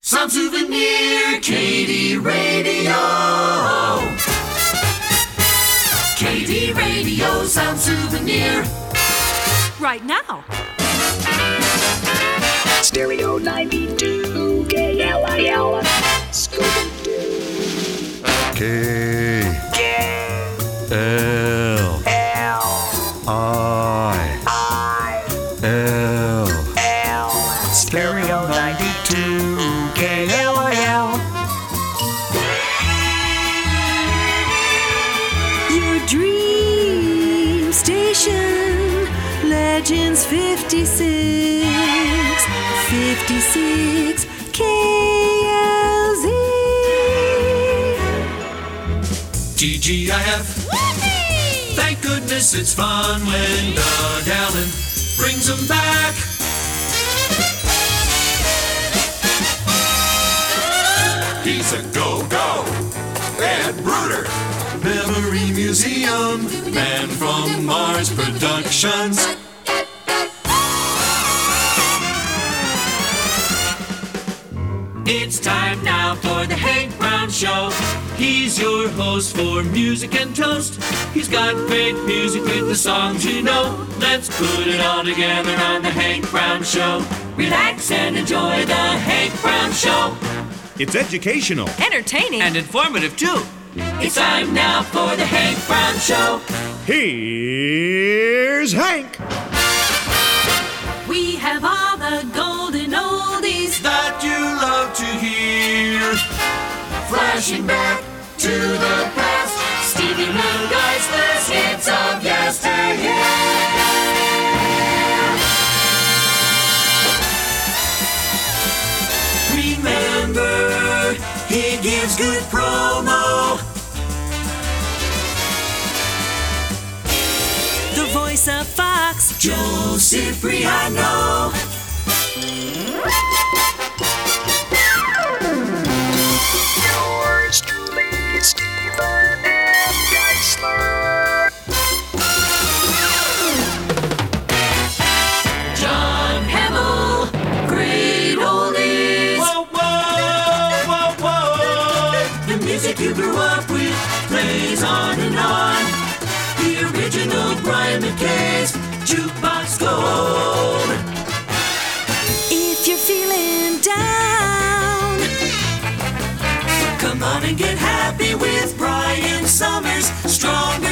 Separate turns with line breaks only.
Sound Souvenir, KD Radio. KD Radio, Sound Souvenir.
Right now.
Stereo 92, KLIL.
K L I L Stereo 92 KLIL.
Your dream station, Legends 56 KLZ.
TGIF. Thank goodness it's fun when Doug Allen brings them back. He's a go-go. Ed Bruder. Memory Museum. Man from Mars Productions. It's time now for the Hank Brown Show. He's your host for music and toast. He's got great music with the songs you know. Let's put it all together on the Hank Brown Show. Relax and enjoy the Hank Brown Show.
It's educational,
Entertaining.
and informative too.
It's time now for the Hank Brown Show.
here's Hank.
We have all the golden oldies.
That you love to hear. Flashing back to the past. Stevie Moon Geisler's hits of yesteryear. Remember, he gives good promo.
The voice of Fox.
Joe Cipriano.
Yours truly, Stephen M. Geisler.
John Hamill. Great oldies. Whoa, whoa, whoa, whoa. The music you grew up with plays on and on. The original Brian McKay's Jukebox Gold.
If you're feeling down,
Come on and get happy with Brian Summers. Strong